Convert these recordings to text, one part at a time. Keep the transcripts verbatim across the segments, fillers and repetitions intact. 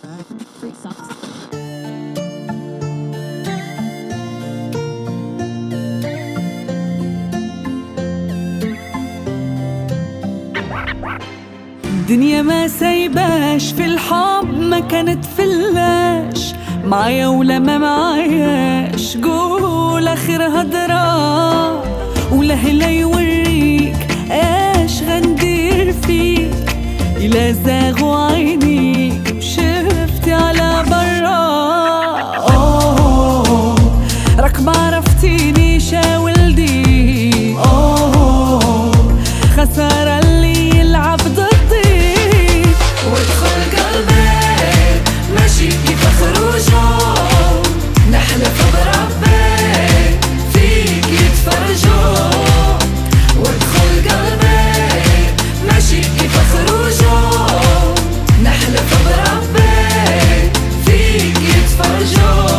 الدنيا ما سايباش في الحب، ما كانت فلاش معايا ولا ما معاياش. قول اخر هضرة ولا هلا يوريك ايش غندير فيك. إلا زاغوا عينيك وشفتي على برا، اوه راك ما عرفتينيش يا ولدي. اوه خسارة اللي يلعب ضدي وادخل قلبي ماشي كيف خروجه. نحلف بربي فيك يتفرجوا، وادخل قلبي ماشي كيف خروجه. نحلف بربي فيك يتفرجوا.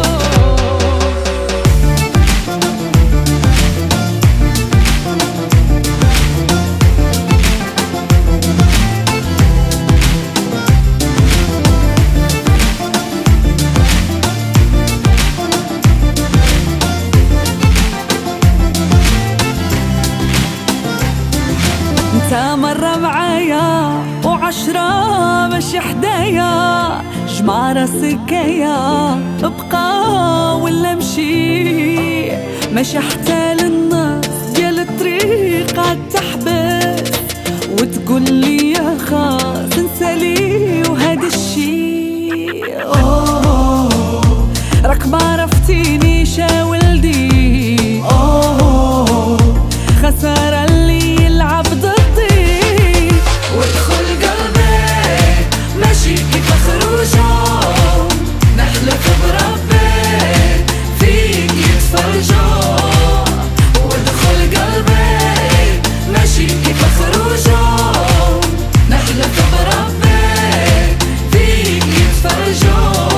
انت مرة معايا وعشرة ماشي حدايا. جمع راسك يا ابقى ولا مشي، ماشي حتى للنص ديال الطريق عالتحبس وتقول لي يا خاص نسالي وهذا الشي. اوه راك ما عرفتينيش يا ولدي. اوه خسارة اللي يلعب ضدي وادخل قلبي ماشي كيف خروجه. نحلف بربي فيك يتفرجوا، وادخل قلبي ماشي كيف خروجه. نحلف بربي فيك يتفرجوا.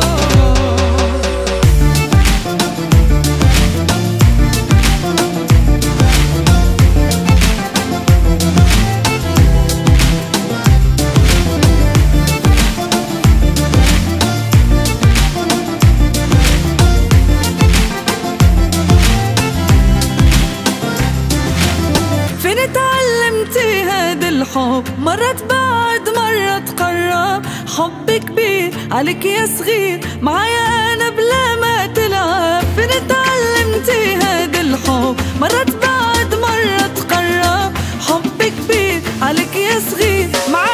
فين اتعلمتي هاد الحب؟ مرة تبعد مرة تقرب، حب كبير عليك يا صغير معايا انا بلا ما تلعب. فين اتعلمتي هاد الحب؟ مرة تبعد مرة تقرب، حب كبير عليك يا صغير معايا